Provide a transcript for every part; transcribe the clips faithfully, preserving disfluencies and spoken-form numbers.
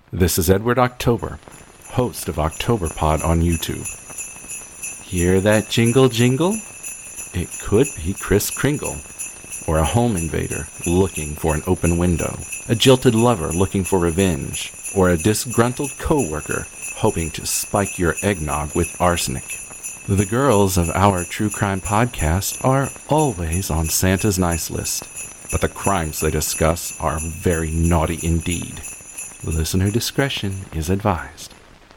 This is Edward October, host of OctoberPod on YouTube. Hear that jingle jingle? It could be Kris Kringle, or a home invader looking for an open window, a jilted lover looking for revenge, or a disgruntled coworker hoping to spike your eggnog with arsenic. The girls of our true crime podcast are always on Santa's nice list, but the crimes they discuss are very naughty indeed. Listener discretion is advised.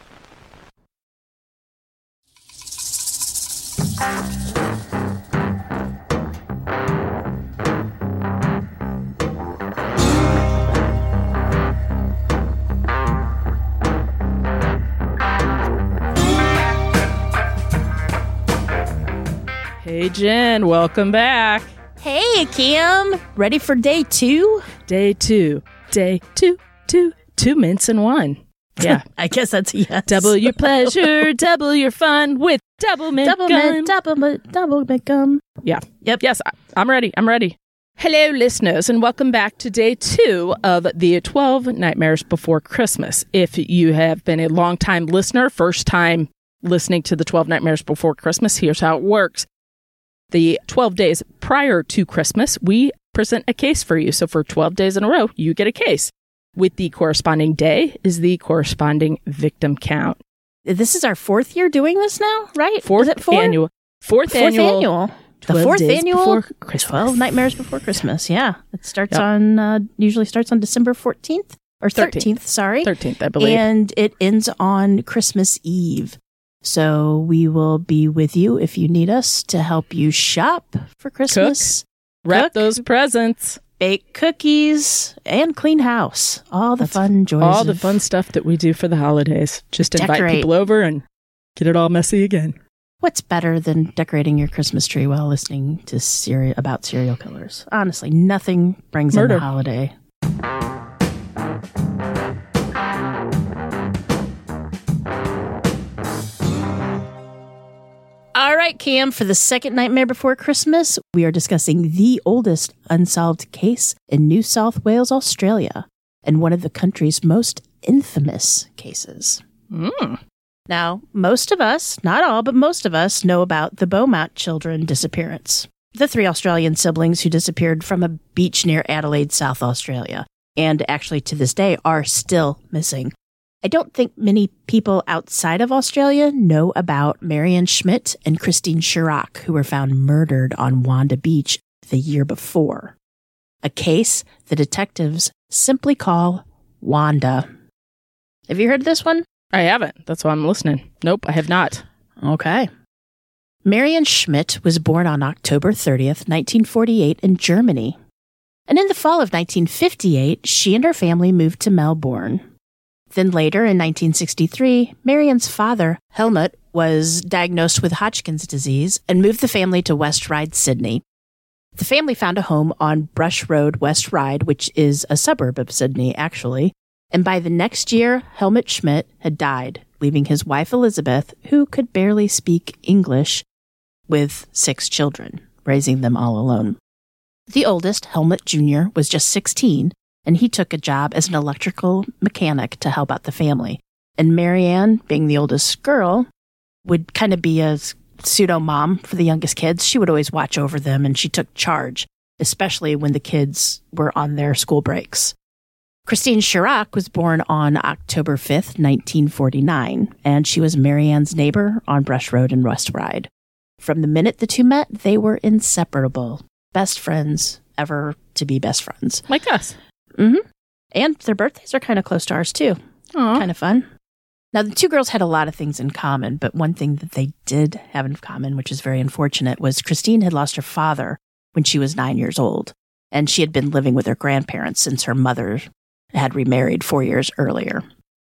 Hey, Jen, welcome back. Hey, Kim. Ready for day two? Day two. Day two, two, two mints and one. Yeah. I guess that's a yes. Double your pleasure, double your fun with Double Mint double Gum. Mint, double mint, double mint gum. Yeah. Yep. Yes, I- I'm ready. I'm ready. Hello, listeners, and welcome back to day two of the twelve Nightmares Before Christmas. If you have been a long-time listener, first time listening to the twelve Nightmares Before Christmas, here's how it works. The twelve days prior to Christmas, we present a case for you. So for twelve days in a row, you get a case. With the corresponding day is the corresponding victim count. This is our fourth year doing this now, right? Fourth is it four? annual. Fourth, Fourth annual. annual. The twelve fourth days annual before Christmas. twelve Nightmares Before Christmas. Yeah. It starts Yep. on, uh, usually starts on December fourteenth or thirteenth. thirteenth, sorry. thirteenth, I believe. And it ends on Christmas Eve. So we will be with you if you need us to help you shop for Christmas. Wrap cook, those presents. bake cookies, and clean house. All the That's fun joys. All the of- fun stuff that we do for the holidays. Just invite Decorate. people over and get it all messy again. What's better than decorating your Christmas tree while listening to seri- about serial killers? Honestly, nothing brings Murder. in the holiday. All right, Cam, for the second Nightmare Before Christmas, we are discussing the oldest unsolved case in New South Wales, Australia, and one of the country's most infamous cases. Mm. Now, most of us, not all, but most of us know about the Beaumont children disappearance. The three Australian siblings who disappeared from a beach near Adelaide, South Australia, and actually to this day are still missing. I don't think many people outside of Australia know about Marianne Schmidt and Christine Chirac, who were found murdered on Wanda Beach the year before. A case the detectives simply call Wanda. Have you heard of this one? I haven't. That's why I'm listening. Nope, I have not. Okay. Marianne Schmidt was born on October thirtieth, nineteen forty-eight in Germany. And in the fall of nineteen fifty-eight, she and her family moved to Melbourne. Then later, in nineteen sixty-three, Marianne's father, Helmut, was diagnosed with Hodgkin's disease and moved the family to West Ryde, Sydney. The family found a home on Brush Road, West Ryde, which is a suburb of Sydney, actually. And by the next year, Helmut Schmidt had died, leaving his wife Elizabeth, who could barely speak English, with six children, raising them all alone. The oldest, Helmut Junior, was just sixteen, and he took a job as an electrical mechanic to help out the family. And Marianne, being the oldest girl, would kind of be a pseudo-mom for the youngest kids. She would always watch over them, and she took charge, especially when the kids were on their school breaks. Christine Chirac was born on October fifth, nineteen forty-nine, and she was Marianne's neighbor on Brush Road in West Ryde. From the minute the two met, they were inseparable. Best friends ever to be best friends. Like us. Mm-hmm. And their birthdays are kind of close to ours, too. Aw. Kind of fun. Now, the two girls had a lot of things in common, but one thing that they did have in common, which is very unfortunate, was Christine had lost her father when she was nine years old, and she had been living with her grandparents since her mother had remarried four years earlier.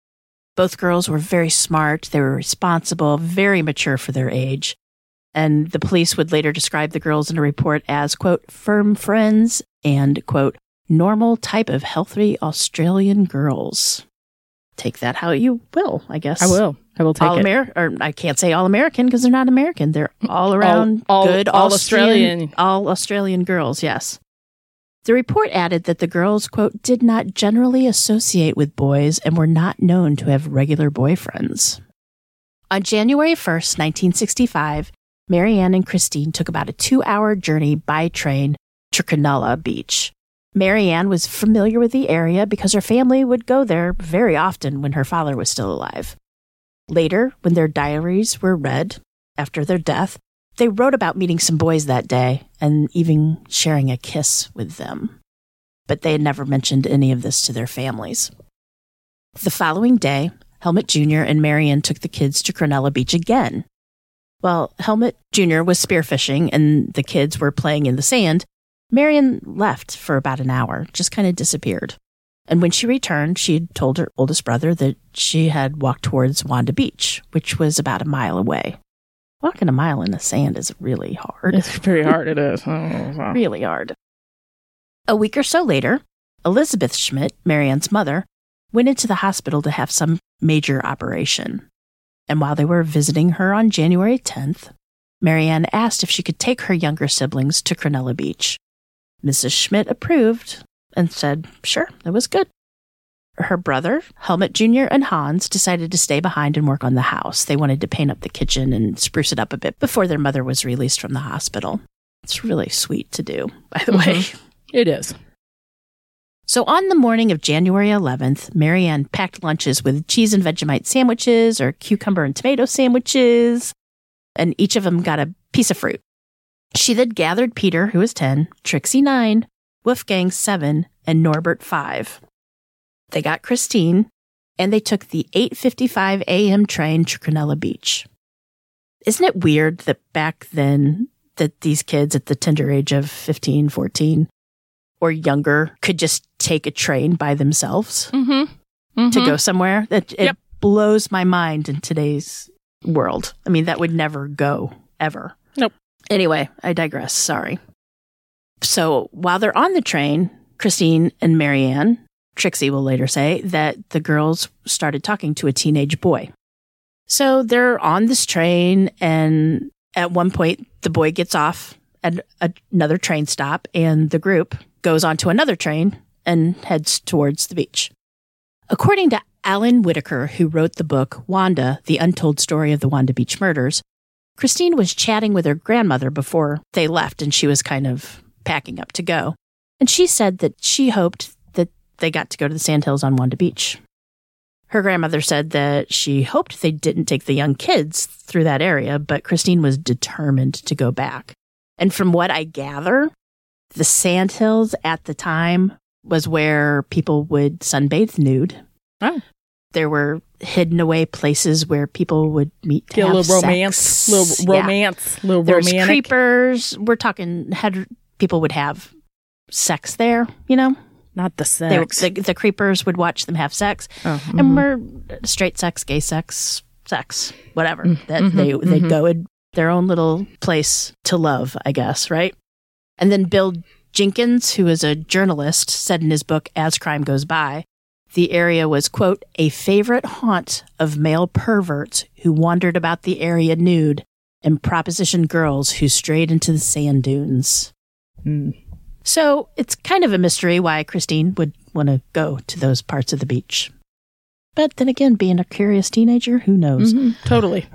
Both girls were very smart, they were responsible, very mature for their age, and the police would later describe the girls in a report as, quote, firm friends and, quote, normal type of healthy Australian girls. Take that how you will, I guess. I will. I will take all it. Ameri- or I can't say all American because they're not American. They're all around all, good all Austrian, Australian. all Australian girls, yes. The report added that the girls, quote, did not generally associate with boys and were not known to have regular boyfriends. On January first, nineteen sixty-five, Marianne and Christine took about a two-hour journey by train to Cronulla Beach. Marianne was familiar with the area because her family would go there very often when her father was still alive. Later, when their diaries were read after their death, they wrote about meeting some boys that day and even sharing a kiss with them. But they had never mentioned any of this to their families. The following day, Helmut Junior and Marianne took the kids to Cronulla Beach again. While Helmut Junior was spearfishing and the kids were playing in the sand, Marianne left for about an hour, just kind of disappeared. And when she returned, she had told her oldest brother that she had walked towards Wanda Beach, which was about a mile away. Walking a mile in the sand is really hard. It's very hard, it is. Oh, wow. Really hard. A week or so later, Elizabeth Schmidt, Marianne's mother, went into the hospital to have some major operation. And while they were visiting her on January tenth, Marianne asked if she could take her younger siblings to Cronulla Beach. Missus Schmidt approved and said, sure, it was good. Her brother, Helmut Junior and Hans decided to stay behind and work on the house. They wanted to paint up the kitchen and spruce it up a bit before their mother was released from the hospital. It's really sweet to do, by the Mm-hmm. way. It is. So on the morning of January eleventh, Marianne packed lunches with cheese and Vegemite sandwiches or cucumber and tomato sandwiches, and each of them got a piece of fruit. She then gathered Peter, who was ten, Trixie, nine, Wolfgang, seven, and Norbert, five. They got Christine, and they took the eight fifty-five a.m. train to Cronulla Beach. Isn't it weird that back then that these kids at the tender age of fifteen, fourteen or younger could just take a train by themselves Mm-hmm. Mm-hmm. to go somewhere? It, it Yep. blows my mind in today's world. I mean, that would never go, ever. Nope. Anyway, I digress. Sorry. So while they're on the train, Christine and Marianne, Trixie will later say, that the girls started talking to a teenage boy. So they're on this train, and at one point, the boy gets off at another train stop, and the group goes onto another train and heads towards the beach. According to Alan Whitaker, who wrote the book Wanda, The Untold Story of the Wanda Beach Murders, Christine was chatting with her grandmother before they left, and she was kind of packing up to go. And she said that she hoped that they got to go to the sandhills on Wanda Beach. Her grandmother said that she hoped they didn't take the young kids through that area, but Christine was determined to go back. And from what I gather, the sandhills at the time was where people would sunbathe nude. Oh. There were hidden away places where people would meet to Get a have little sex. romance, little Yeah. romance, little There's romantic. creepers. We're talking had people would have sex there, you know? Not the They, sex. the, the creepers would watch them have sex. Oh, And mhm. we're straight sex, gay sex, sex, whatever. Mm, That mhm, they they'd mhm. go in their own little place to love, I guess, right? And then Bill Jenkins, who is a journalist, said in his book As Crime Goes By, the area was, quote, a favorite haunt of male perverts who wandered about the area nude and proposition girls who strayed into the sand dunes. Mm. So it's kind of a mystery why Christine would want to go to those parts of the beach. But then again, being a curious teenager, who knows? Mhm, totally.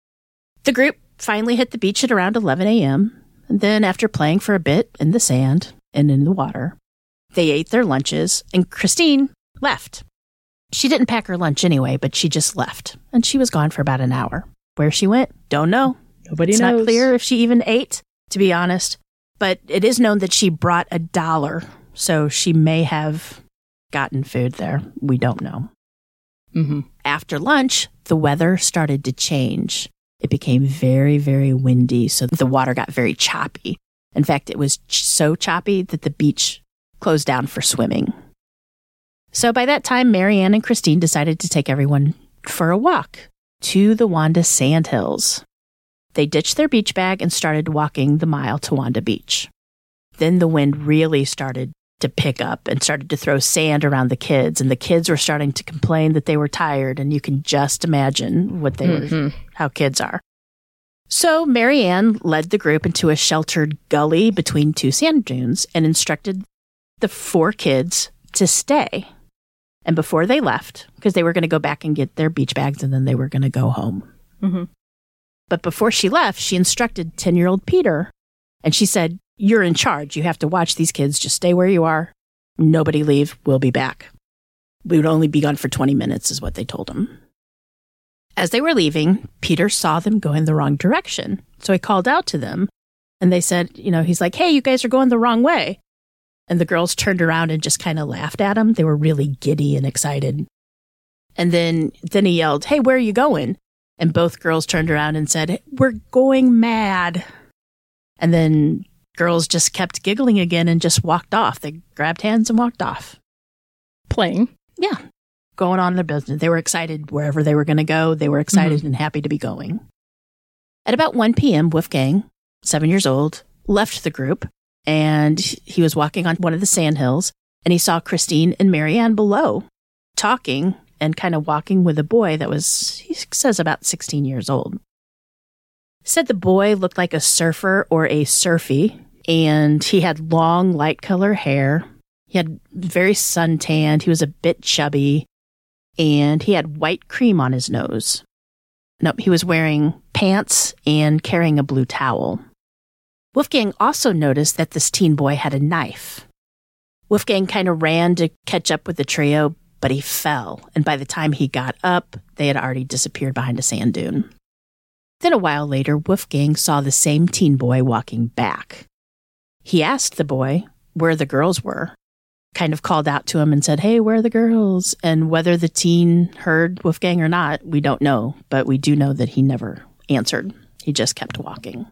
The group finally hit the beach at around eleven a.m. And then after playing for a bit in the sand and in the water, they ate their lunches and Christine left. She didn't pack her lunch anyway, but she just left. And she was gone for about an hour. Where she went, don't know. Nobody It's knows. not clear if she even ate, to be honest. But it is known that she brought a dollar, so she may have gotten food there. We don't know. Mm-hmm. After lunch, the weather started to change. It became very, very windy, so the water got very choppy. In fact, it was ch- so choppy that the beach closed down for swimming. So by that time, Marianne and Christine decided to take everyone for a walk to the Wanda Sandhills. They ditched their beach bag and started walking the mile to Wanda Beach. Then the wind really started to pick up and started to throw sand around the kids, and the kids were starting to complain that they were tired, and you can just imagine what they Mhm. were, how kids are. So Marianne led the group into a sheltered gully between two sand dunes and instructed the four kids to stay. And before they left, because they were going to go back and get their beach bags and then they were going to go home. Mm-hmm. But before she left, she instructed ten-year-old Peter, and she said, "You're in charge. You have to watch these kids. Just stay where you are. Nobody leave. We'll be back." We would only be gone for twenty minutes is what they told him. As they were leaving, Peter saw them going the wrong direction. So he called out to them, and they said, you know, he's like, "Hey, you guys are going the wrong way." And the girls turned around and just kind of laughed at him. They were really giddy and excited. And then, then he yelled, "Hey, where are you going?" And both girls turned around and said, "We're going mad." And then girls just kept giggling again and just walked off. They grabbed hands and walked off. Playing. Yeah. Going on their business. They were excited wherever they were going to go. They were excited Mm-hmm. and happy to be going. At about one p.m., Wolfgang, seven years old, left the group. And he was walking on one of the sandhills, and he saw Christine and Marianne below, talking and kind of walking with a boy that was, he says, about sixteen years old. Said the boy looked like a surfer or a surfy, and he had long, light color hair. He had very suntanned. He was a bit chubby, and he had white cream on his nose. No, he was wearing pants and carrying a blue towel. Wolfgang also noticed that this teen boy had a knife. Wolfgang kind of ran to catch up with the trio, but he fell, and by the time he got up, they had already disappeared behind a sand dune. Then a while later, Wolfgang saw the same teen boy walking back. He asked the boy where the girls were, kind of called out to him and said, "Hey, where are the girls?" And whether the teen heard Wolfgang or not, we don't know, but we do know that he never answered. He just kept walking.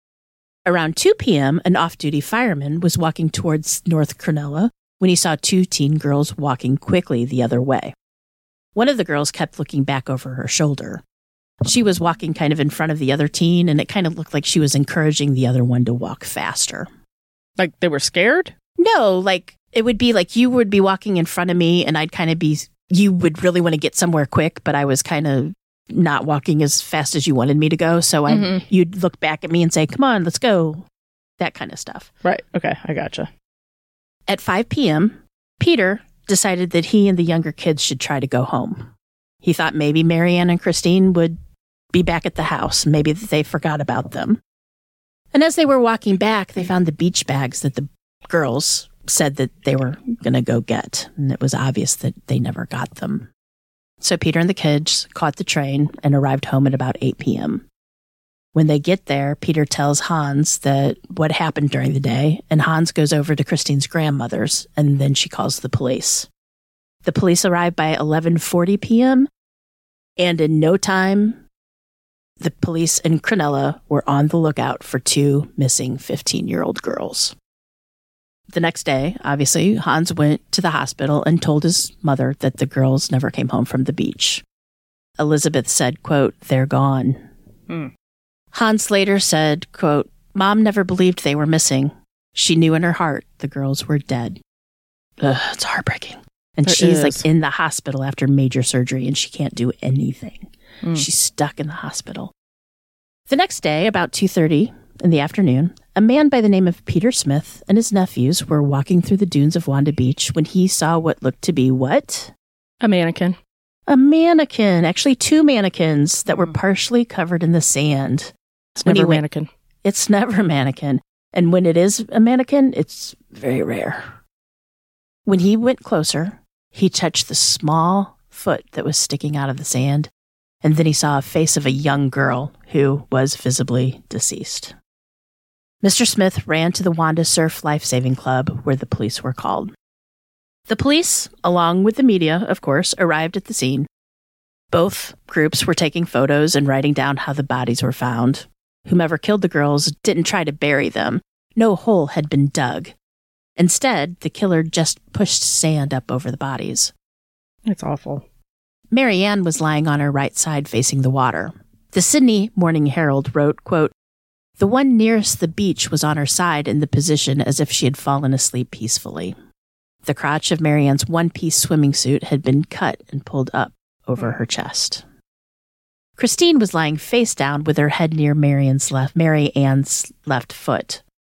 Around two p.m., an off-duty fireman was walking towards North Cronulla when he saw two teen girls walking quickly the other way. One of the girls kept looking back over her shoulder. She was walking kind of in front of the other teen, and it kind of looked like she was encouraging the other one to walk faster. Like they were scared? No, like it would be like you would be walking in front of me, and I'd kind of be, you would really want to get somewhere quick, but I was kind of not walking as fast as you wanted me to go. So I, Mm-hmm. you'd look back at me and say, "Come on, let's go." That kind of stuff. Right. Okay. I gotcha. At five p.m., Peter decided that he and the younger kids should try to go home. He thought maybe Marianne and Christine would be back at the house. Maybe that they forgot about them. And as they were walking back, they found the beach bags that the girls said that they were going to go get. And it was obvious that they never got them. So Peter and the kids caught the train and arrived home at about eight p.m. When they get there, Peter tells Hans that what happened during the day, and Hans goes over to Christine's grandmother's, and then she calls the police. The police arrive by eleven forty p.m., and in no time, the police in Cronulla were on the lookout for two missing fifteen-year-old girls. The next day, obviously, Hans went to the hospital and told his mother that the girls never came home from the beach. Elizabeth said, quote, "They're gone." Hmm. Hans later said, quote, "Mom never believed they were missing. She knew in her heart the girls were dead." Ugh, it's heartbreaking. And It she's is. like in the hospital after major surgery, and she can't do anything. Mm. She's stuck in the hospital. The next day, about two thirty in the afternoon, a man by the name of Peter Smith and his nephews were walking through the dunes of Wanda Beach when he saw what looked to be what? A mannequin. A mannequin. Actually, two mannequins that were Mm. partially covered in the sand. It's When never he a went- mannequin. It's never a mannequin. And when it is a mannequin, it's very rare. When he went closer, he touched the small foot that was sticking out of the sand, and then he saw a face of a young girl who was visibly deceased. Mister Smith ran to the Wanda Surf Life Saving Club, where the police were called. The police, along with the media, of course, arrived at the scene. Both groups were taking photos and writing down how the bodies were found. Whomever killed the girls didn't try to bury them. No hole had been dug. Instead, the killer just pushed sand up over the bodies. It's awful. Marianne was lying on her right side facing the water. The Sydney Morning Herald wrote, quote, "The one nearest the beach was on her side in the position as if she had fallen asleep peacefully. The crotch of Marianne's one-piece swimming suit had been cut and pulled up over her chest. Christine was lying face down with her head near Marianne's left, Mary Ann's left foot.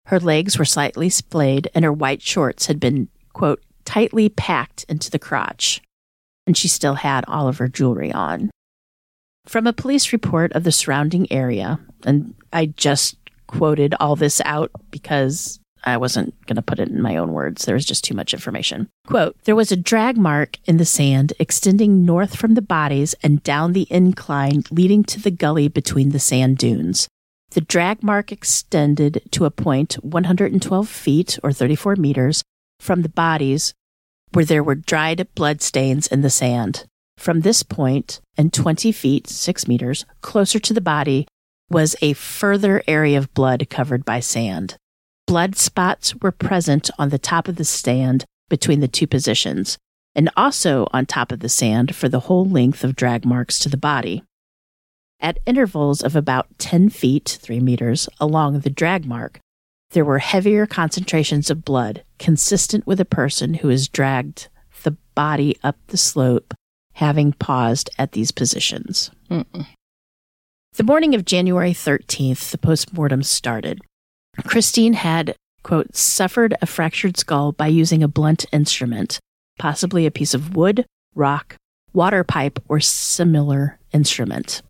Her legs were slightly splayed, and her white shorts had been, quote, tightly packed into the crotch. And she still had all of her jewelry on. From a police report of the surrounding area, and I just quoted all this out because I wasn't going to put it in my own words. There was just too much information. Quote, there was a drag mark in the sand extending north from the bodies and down the incline leading to the gully between the sand dunes. The drag mark extended to a point one hundred twelve feet or thirty-four meters from the bodies where there were dried blood stains in the sand. From this point, and twenty feet, six meters, closer to the body, was a further area of blood covered by sand. Blood spots were present on the top of the sand between the two positions, and also on top of the sand for the whole length of drag marks to the body. At intervals of about ten feet, three meters, along the drag mark, there were heavier concentrations of blood, consistent with a person who has dragged the body up the slope, having paused at these positions. Mm-mm. The morning of January thirteenth, the postmortem started. Christine had, quote, suffered a fractured skull by using a blunt instrument, possibly a piece of wood, rock, water pipe, or similar instrument.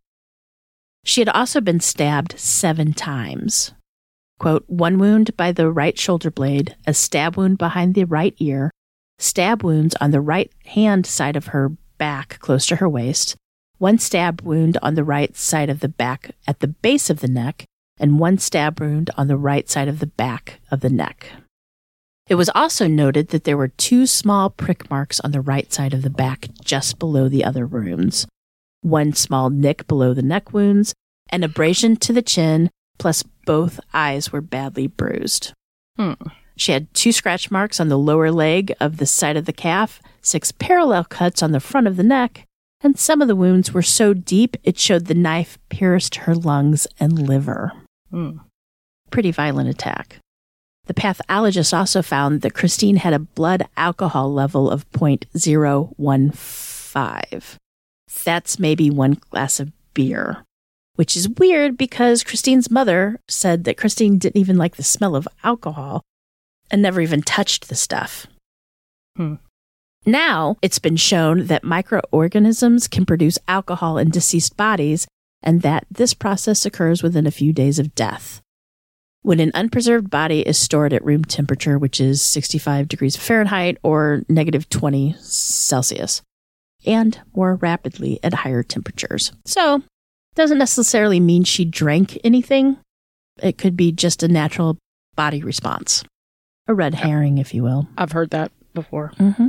She had also been stabbed seven times. Quote, one wound by the right shoulder blade, a stab wound behind the right ear, stab wounds on the right hand side of her back close to her waist, one stab wound on the right side of the back at the base of the neck, and one stab wound on the right side of the back of the neck. It was also noted that there were two small prick marks on the right side of the back just below the other wounds, one small nick below the neck wounds, an abrasion to the chin, plus both eyes were badly bruised. Hmm. She had two scratch marks on the lower leg of the side of the calf, six parallel cuts on the front of the neck, and some of the wounds were so deep it showed the knife pierced her lungs and liver. Hmm. Pretty violent attack. The pathologist also found that Christine had a blood alcohol level of zero point zero one five. That's maybe one glass of beer, which is weird because Christine's mother said that Christine didn't even like the smell of alcohol and never even touched the stuff. Hmm. Now, it's been shown that microorganisms can produce alcohol in deceased bodies and that this process occurs within a few days of death. When an unpreserved body is stored at room temperature, which is sixty-five degrees Fahrenheit or negative twenty Celsius, and more rapidly at higher temperatures. So, doesn't necessarily mean she drank anything. It could be just a natural body response. A red herring, if you will. I've heard that before. Mm-hmm.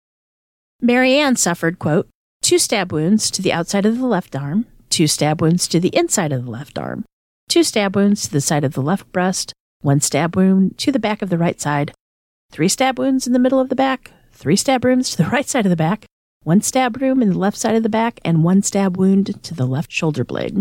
Mary Ann suffered, quote, two stab wounds to the outside of the left arm, two stab wounds to the inside of the left arm, two stab wounds to the side of the left breast, one stab wound to the back of the right side, three stab wounds in the middle of the back, three stab wounds to the right side of the back, one stab wound in the left side of the back, and one stab wound to the left shoulder blade.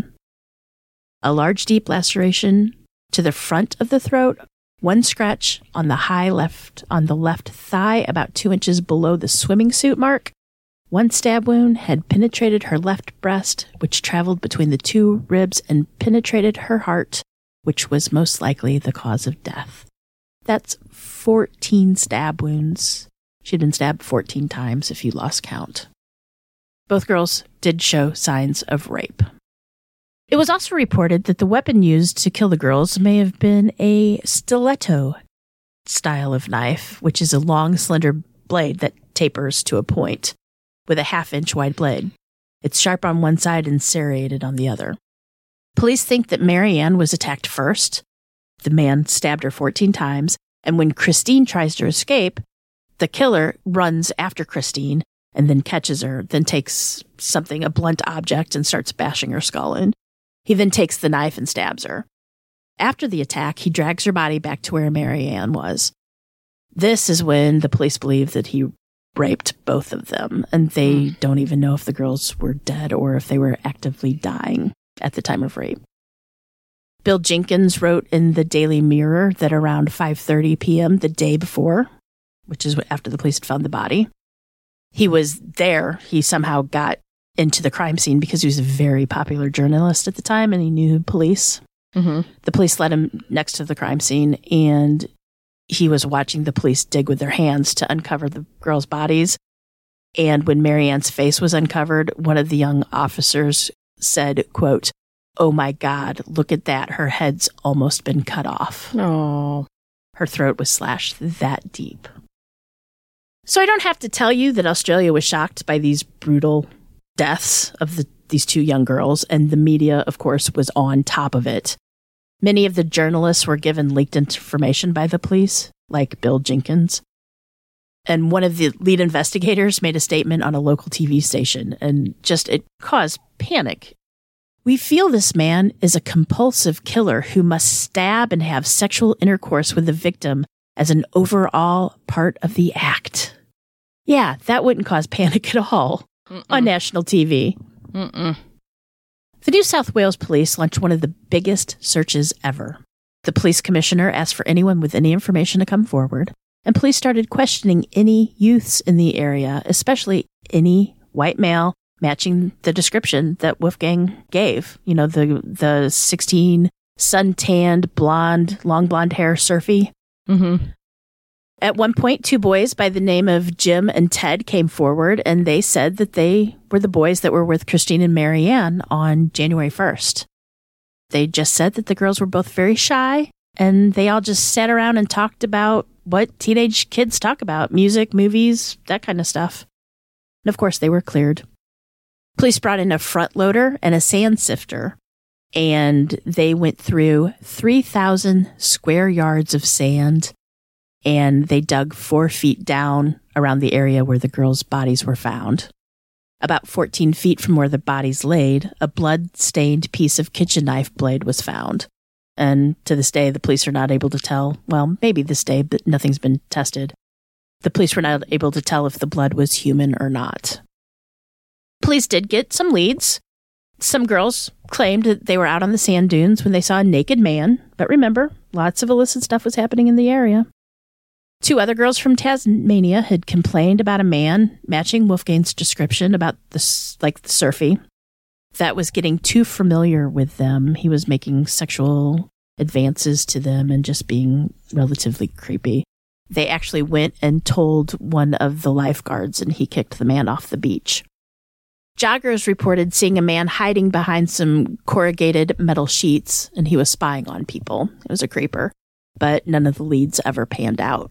A large deep laceration to the front of the throat, one scratch on the high left on the left thigh about two inches below the swimming suit mark. One stab wound had penetrated her left breast, which traveled between the two ribs and penetrated her heart, which was most likely the cause of death. That's fourteen stab wounds. She'd been stabbed fourteen times if you lost count. Both girls did show signs of rape. It was also reported that the weapon used to kill the girls may have been a stiletto style of knife, which is a long, slender blade that tapers to a point with a half-inch wide blade. It's sharp on one side and serrated on the other. Police think that Mary Ann was attacked first. The man stabbed her fourteen times, and when Christine tries to escape, the killer runs after Christine and then catches her, then takes something, a blunt object, and starts bashing her skull in. He then takes the knife and stabs her. After the attack, he drags her body back to where Mary Ann was. This is when the police believe that he raped both of them, and they mm. don't even know if the girls were dead or if they were actively dying at the time of rape. Bill Jenkins wrote in the Daily Mirror that around five thirty p.m. the day before, which is after the police had found the body, he was there. He somehow got into the crime scene because he was a very popular journalist at the time and he knew police. Mm-hmm. The police led him next to the crime scene, and he was watching the police dig with their hands to uncover the girls' bodies. And when Marianne's face was uncovered, one of the young officers said, quote, "Oh my God, look at that. Her head's almost been cut off." Oh. Her throat was slashed that deep. So I don't have to tell you that Australia was shocked by these brutal deaths of the, these two young girls, and the media, of course, was on top of it. Many of the journalists were given leaked information by the police, like Bill Jenkins. And one of the lead investigators made a statement on a local T V station, and just it caused panic. "We feel this man is a compulsive killer who must stab and have sexual intercourse with the victim as an overall part of the act." Yeah, that wouldn't cause panic at all Mm-mm. on national T V. Mm-mm. The New South Wales Police launched one of the biggest searches ever. The police commissioner asked for anyone with any information to come forward, and police started questioning any youths in the area, especially any white male matching the description that Wolfgang gave. You know, the the sixteen, sun-tanned, blonde, long blonde hair, surfy. Mm-hmm. At one point, two boys by the name of Jim and Ted came forward, and they said that they were the boys that were with Christine and Marianne on January first. They just said that the girls were both very shy, and they all just sat around and talked about what teenage kids talk about, music, movies, that kind of stuff. And of course, they were cleared. Police brought in a front loader and a sand sifter, and they went through three thousand square yards of sand, and they dug four feet down around the area where the girls' bodies were found. About fourteen feet from where the bodies laid, a blood-stained piece of kitchen knife blade was found. And to this day, the police are not able to tell, well, maybe this day, but nothing's been tested. The police were not able to tell if the blood was human or not. Police did get some leads. Some girls claimed that they were out on the sand dunes when they saw a naked man. But remember, lots of illicit stuff was happening in the area. Two other girls from Tasmania had complained about a man matching Wolfgang's description about the, like the surfy. That was getting too familiar with them. He was making sexual advances to them and just being relatively creepy. They actually went and told one of the lifeguards, and he kicked the man off the beach. Joggers reported seeing a man hiding behind some corrugated metal sheets, and he was spying on people. It was a creeper, but none of the leads ever panned out.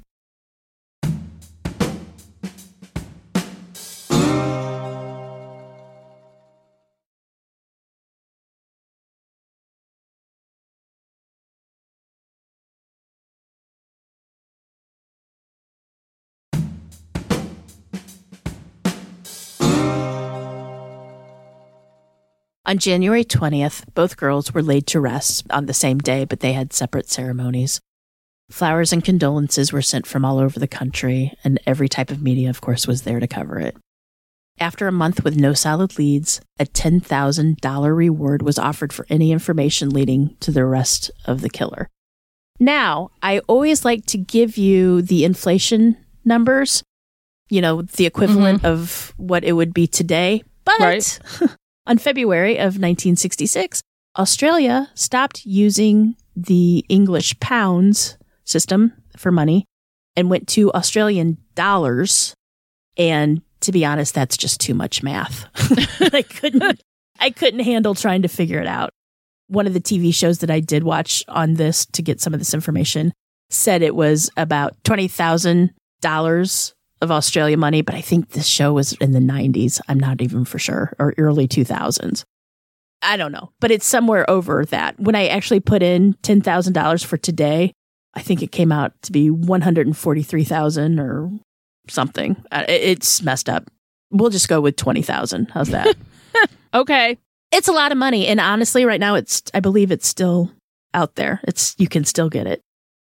On January twentieth, both girls were laid to rest on the same day, but they had separate ceremonies. Flowers and condolences were sent from all over the country, and every type of media, of course, was there to cover it. After a month with no solid leads, a ten thousand dollars reward was offered for any information leading to the arrest of the killer. Now, I always like to give you the inflation numbers, you know, the equivalent mm-hmm. of what it would be today, but... Right. On February of nineteen sixty-six, Australia stopped using the English pounds system for money and went to Australian dollars. And to be honest, that's just too much math. I couldn't, I couldn't handle trying to figure it out. One of the T V shows that I did watch on this to get some of this information said it was about twenty thousand dollars of Australia money, but I think this show was in the nineties. I'm not even for sure, or early two thousands. I don't know, but it's somewhere over that. When I actually put in ten thousand dollars for today, I think it came out to be one hundred forty-three thousand dollars or something. It's messed up. We'll just go with twenty thousand dollars. How's that? Okay. It's a lot of money. And honestly, right now, it's, I believe it's still out there. It's, you can still get it.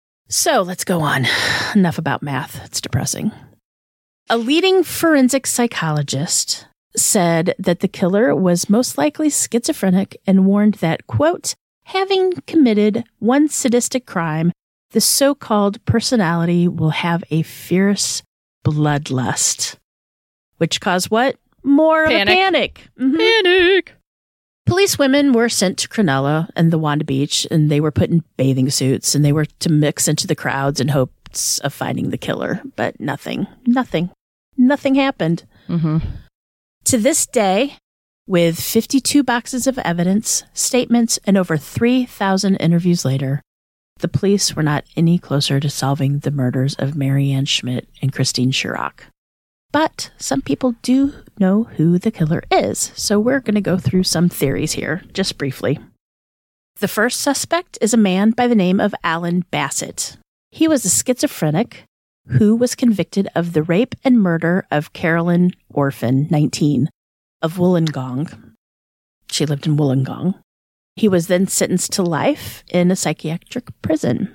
So let's go on. Enough about math. It's depressing. A leading forensic psychologist said that the killer was most likely schizophrenic and warned that, quote, having committed one sadistic crime, the so-called personality will have a fierce bloodlust. Which caused what? More panic. of a panic. Mm-hmm. Panic. Police women were sent to Cronulla and the Wanda Beach, and they were put in bathing suits, and they were to mix into the crowds in hopes of finding the killer. But nothing, nothing, nothing happened. Mm-hmm. To this day, with fifty-two boxes of evidence, statements, and over three thousand interviews later, the police were not any closer to solving the murders of Marianne Schmidt and Christine Schirach. But some people do know who the killer is, so we're going to go through some theories here, just briefly. The first suspect is a man by the name of Alan Bassett. He was a schizophrenic who was convicted of the rape and murder of Carolyn Orphan, nineteen, of Wollongong. She lived in Wollongong. He was then sentenced to life in a psychiatric prison.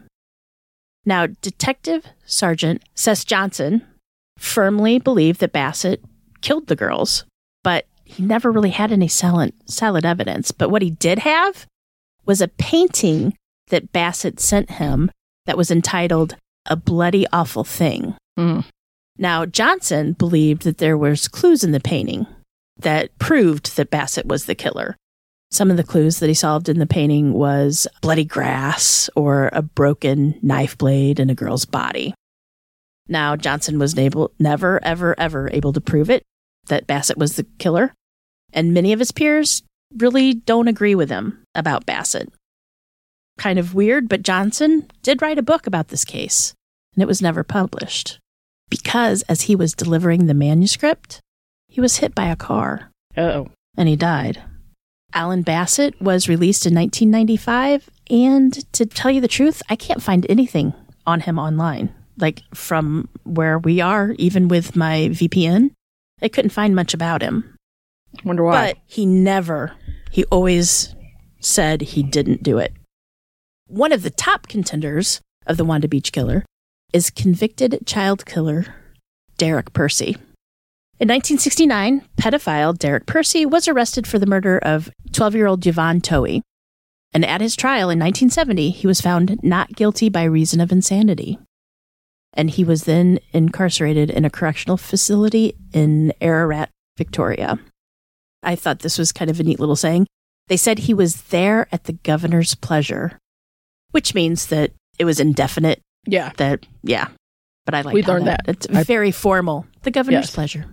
Now, Detective Sergeant Seth Johnson firmly believed that Bassett killed the girls, but he never really had any solid, solid evidence. But what he did have was a painting that Bassett sent him that was entitled A Bloody Awful Thing. Mm. Now, Johnson believed that there was clues in the painting that proved that Bassett was the killer. Some of the clues that he solved in the painting was bloody grass or a broken knife blade in a girl's body. Now, Johnson was able, never, ever, ever able to prove it, that Bassett was the killer. And many of his peers really don't agree with him about Bassett. Kind of weird, but Johnson did write a book about this case, and it was never published. Because as he was delivering the manuscript, he was hit by a car. Uh-oh. And he died. Alan Bassett was released in nineteen ninety-five, and to tell you the truth, I can't find anything on him online. Like, from where we are, even with my V P N, I couldn't find much about him. Wonder why. But he never, he always said he didn't do it. One of the top contenders of the Wanda Beach killer is convicted child killer Derek Percy. In nineteen sixty-nine, pedophile Derek Percy was arrested for the murder of twelve-year-old Yvonne Towie. And at his trial in nineteen seventy, he was found not guilty by reason of insanity. And he was then incarcerated in a correctional facility in Ararat, Victoria. I thought this was kind of a neat little saying. They said he was there at the governor's pleasure, which means that it was indefinite. Yeah. That, yeah. But I like We learned that. It's I, very formal. The governor's yes. pleasure.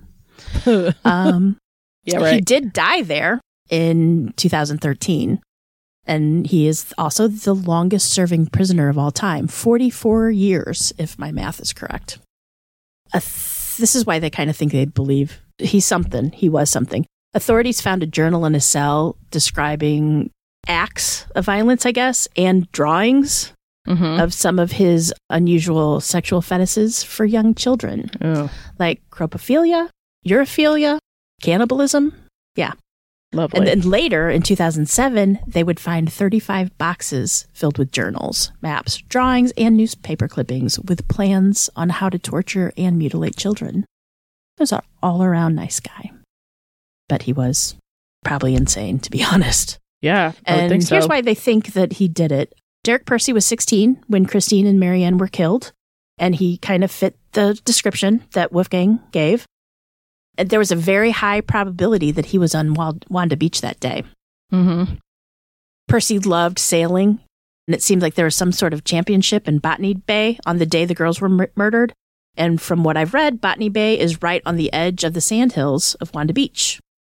um, yeah, right. He did die there in two thousand thirteen. And he is also the longest serving prisoner of all time, forty-four years, if my math is correct. Uh, th- this is why they kind of think they believe he's something. He was something. Authorities found a journal in his cell describing acts of violence, I guess, and drawings mm-hmm. of some of his unusual sexual fetishes for young children, oh. like cropophilia, urophilia, cannibalism. Yeah. Lovely. And then later, in two thousand seven, they would find thirty-five boxes filled with journals, maps, drawings, and newspaper clippings with plans on how to torture and mutilate children. He was an all-around nice guy. But he was probably insane, to be honest. Yeah, I would and think so. Here's why they think that he did it. Derek Percy was sixteen when Christine and Marianne were killed, and he kind of fit the description that Wolfgang gave. And there was a very high probability that he was on Wanda Beach that day. Mm-hmm. Percy loved sailing, and it seemed like there was some sort of championship in Botany Bay on the day the girls were mur- murdered. And from what I've read, Botany Bay is right on the edge of the sandhills of Wanda Beach.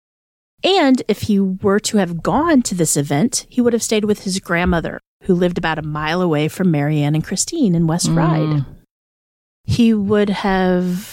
And if he were to have gone to this event, he would have stayed with his grandmother, who lived about a mile away from Marianne and Christine in West Mm. Ryde. He would have...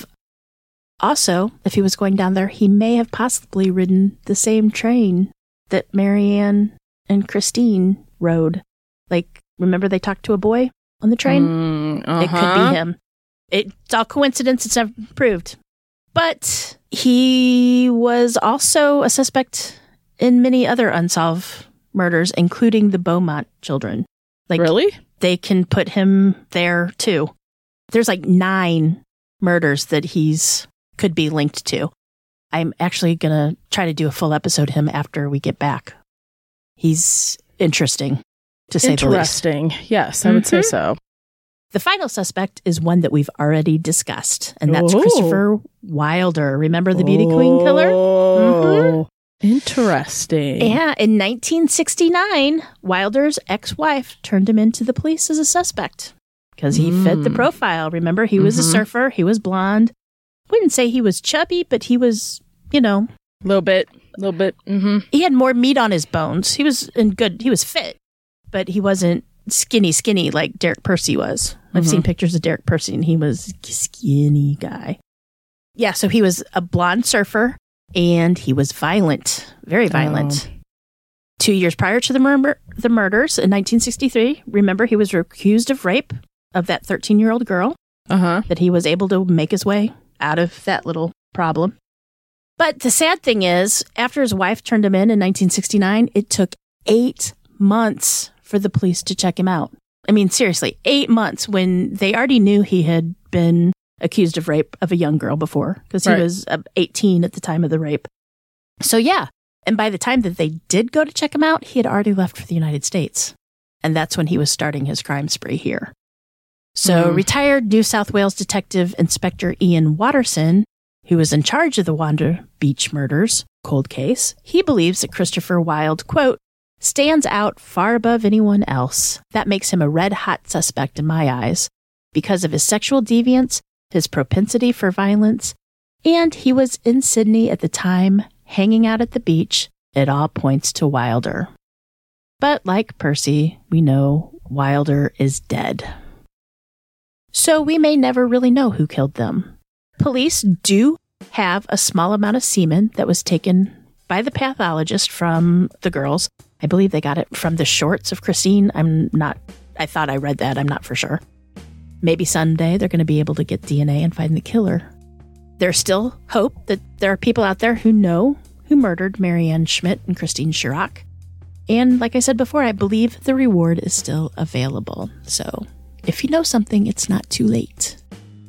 Also, if he was going down there, he may have possibly ridden the same train that Marianne and Christine rode. Like, remember they talked to a boy on the train? Mm, uh-huh. It could be him. It's all coincidence. It's never proved. But he was also a suspect in many other unsolved murders, including the Beaumont children. Like, really? They can put him there, too. There's like nine murders that he's... could be linked to. I'm actually going to try to do a full episode of him after we get back. He's interesting, to say the least. Interesting. Yes, I would Mm-hmm. say so. The final suspect is one that we've already discussed, and that's Ooh. Christopher Wilder. Remember the Beauty Queen killer? Oh. Mm-hmm. Interesting. Yeah, in nineteen sixty-nine, Wilder's ex-wife turned him into the police as a suspect because he mm. fit the profile. Remember, he was mm-hmm. a surfer. He was blonde. Wouldn't say he was chubby, but he was, you know, a little bit, a little bit. Mm-hmm. He had more meat on his bones. He was in good. He was fit, but he wasn't skinny, skinny like Derek Percy was. I've mm-hmm. seen pictures of Derek Percy, and he was a skinny guy. Yeah, so he was a blonde surfer, and he was violent, very violent. Oh. Two years prior to the, mur- the murders in nineteen sixty-three, remember, he was accused of rape of that thirteen-year-old girl, uh-huh. that he was able to make his way out of that little problem. But the sad thing is, after his wife turned him in in nineteen sixty-nine, it took eight months for the police to check him out. I mean, seriously, eight months when they already knew he had been accused of rape of a young girl before, because he right. was uh, eighteen at the time of the rape. So yeah, and by the time that they did go to check him out, he had already left for the United States. And that's when he was starting his crime spree here. So mm. retired New South Wales Detective Inspector Ian Watterson, who was in charge of the Wanda Beach murders cold case, he believes that Christopher Wilde, quote, stands out far above anyone else. That makes him a red-hot suspect in my eyes because of his sexual deviance, his propensity for violence, and he was in Sydney at the time, hanging out at the beach. It all points to Wilder. But like Percy, we know Wilder is dead. So we may never really know who killed them. Police do have a small amount of semen that was taken by the pathologist from the girls. I believe they got it from the shorts of Christine. I'm not, I thought I read that. I'm not for sure. Maybe someday they're going to be able to get D N A and find the killer. There's still hope that there are people out there who know who murdered Marianne Schmidt and Christine Schirach. And like I said before, I believe the reward is still available. So if you know something, it's not too late.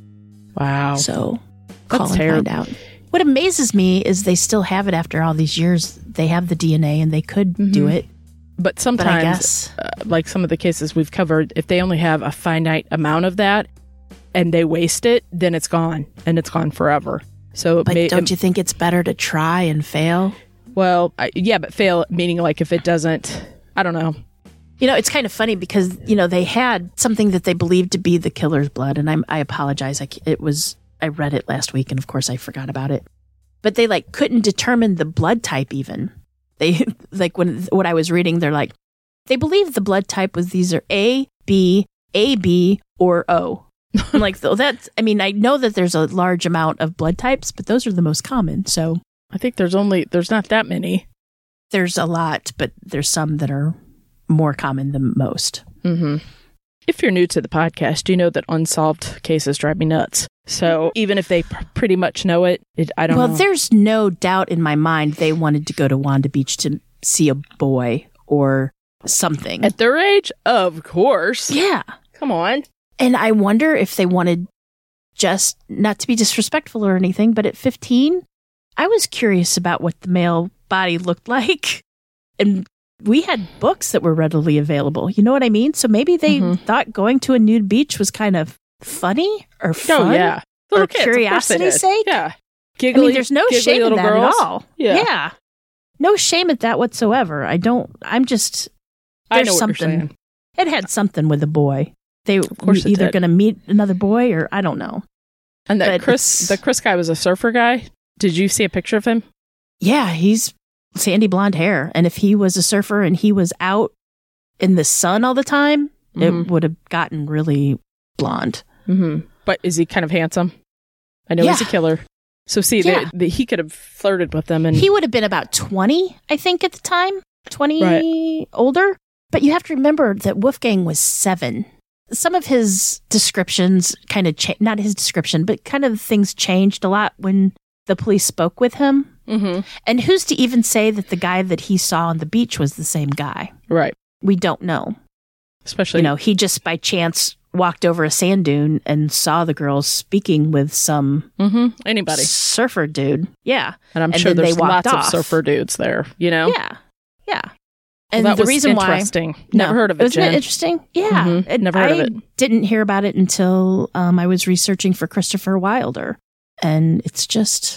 Wow. So call That's and terrible. Find out. What amazes me is they still have it after all these years. They have the D N A and they could mm-hmm. do it. But sometimes, but I guess, uh, like some of the cases we've covered, if they only have a finite amount of that and they waste it, then it's gone and it's gone forever. So, but may, don't it, you think it's better to try and fail? Well, I, yeah, but fail meaning like if it doesn't, I don't know. You know, it's kind of funny because, you know, they had something that they believed to be the killer's blood. And I'm, I apologize. I, it was, I read it last week and of course I forgot about it. But they like couldn't determine the blood type even. They like when what I was reading, they're like, they believe the blood type was these are A, B, A B, or O. I'm like, so that's, I mean, I know that there's a large amount of blood types, but those are the most common. So I think there's only, there's not that many. There's a lot, but there's some that are more common than most. Mm-hmm. If you're new to the podcast, you know that unsolved cases drive me nuts. So even if they pr- pretty much know it, it I don't well, know. Well, there's no doubt in my mind they wanted to go to Wanda Beach to see a boy or something. At their age? Of course. Yeah. Come on. And I wonder if they wanted just, not to be disrespectful or anything, but at fifteen, I was curious about what the male body looked like. And we had books that were readily available. You know what I mean? So maybe they mm-hmm. thought going to a nude beach was kind of funny or fun. Oh, yeah. Or kids, curiosity's sake. Yeah. Giggly, I mean, there's no shame in that girls. at all. Yeah. yeah. No shame at that whatsoever. I don't, I'm just, there's I know what something. You're saying. It had something with a boy. They of course were either going to meet another boy or I don't know. And that but Chris, the Chris guy was a surfer guy. Did you see a picture of him? Yeah, he's sandy blonde hair. And if he was a surfer and he was out in the sun all the time, mm-hmm. it would have gotten really blonde. Mm-hmm. But is he kind of handsome? I know yeah. he's a killer. So see, yeah. they, they, he could have flirted with them. And he would have been about twenty, I think, at the time. twenty right. older. But you have to remember that Wolfgang was seven. Some of his descriptions kind of changed, not his description, but kind of things changed a lot when the police spoke with him. Mm-hmm. And who's to even say that the guy that he saw on the beach was the same guy? Right. We don't know. Especially, you know, he just by chance walked over a sand dune and saw the girls speaking with some mm-hmm. anybody surfer dude. Yeah. And I'm and sure there's lots off. of surfer dudes there, you know? Yeah. Yeah. And well, that the was reason interesting. why Never no, heard of it. Wasn't Jen. it interesting? Yeah. Mm-hmm. It, Never heard I of it. Didn't hear about it until um, I was researching for Christopher Wilder. And it's just,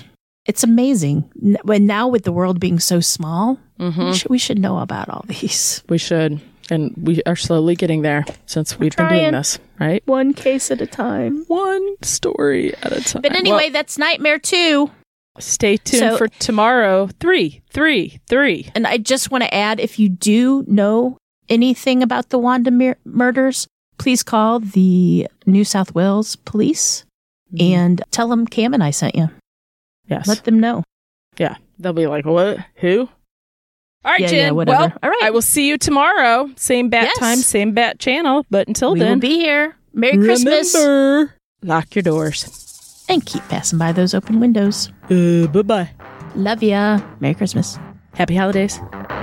It's amazing. N- When now with the world being so small, Mm-hmm. we, should, we should know about all these. We should. And we are slowly getting there since we've been doing trying. this, right? One case at a time. One story at a time. But anyway, Well, that's Nightmare two. stay tuned So- for tomorrow. Three, three, three. And I just want to add, if you do know anything about the Wanda mur- murders, please call the New South Wales police and tell them Cam and I sent you. Yes. Let them know. Yeah. They'll be like, what? Who? All right, Yeah, Jen. yeah, whatever. Well, All right. I will see you tomorrow. Same bat Yes. time, same bat channel. But until We then, will be here. Merry Christmas. remember, lock your doors. And keep passing by those open windows. Uh, bye-bye. Love ya. Merry Christmas. Happy holidays.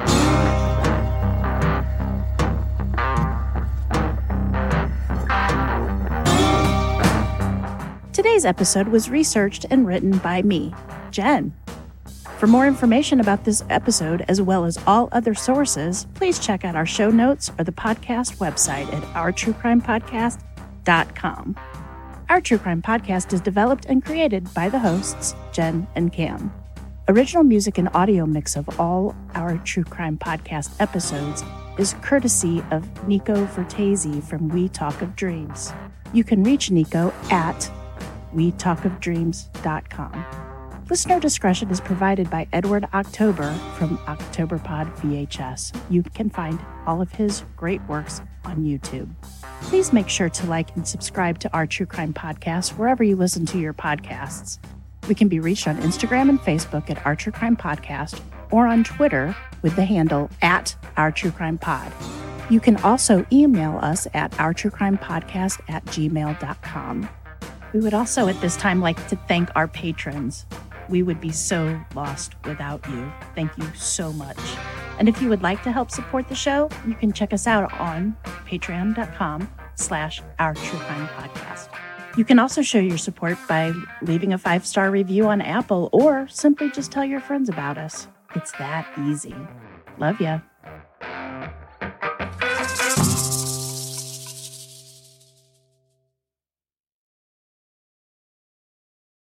Today's episode was researched and written by me, Jen. For more information about this episode, as well as all other sources, please check out our show notes or the podcast website at our true crime podcast dot com. Our True Crime Podcast is developed and created by the hosts, Jen and Cam. Original music and audio mix of all our True Crime Podcast episodes is courtesy of Nico Vertese from We Talk of Dreams. You can reach Nico at we talk of dreams dot com. Listener discretion is provided by Edward October from OctoberPod V H S. You can find all of his great works on YouTube. Please make sure to like and subscribe to our True Crime Podcast wherever you listen to your podcasts. We can be reached on Instagram and Facebook at Our True Crime Podcast or on Twitter with the handle at Our True Crime Pod. You can also email us at ourtruecrimepodcast at gmail dot com. We would also at this time like to thank our patrons. We would be so lost without you. Thank you so much. And if you would like to help support the show, you can check us out on patreon dot com slash Our True Crime Podcast. You can also show your support by leaving a five-star review on Apple or simply just tell your friends about us. It's that easy. Love ya.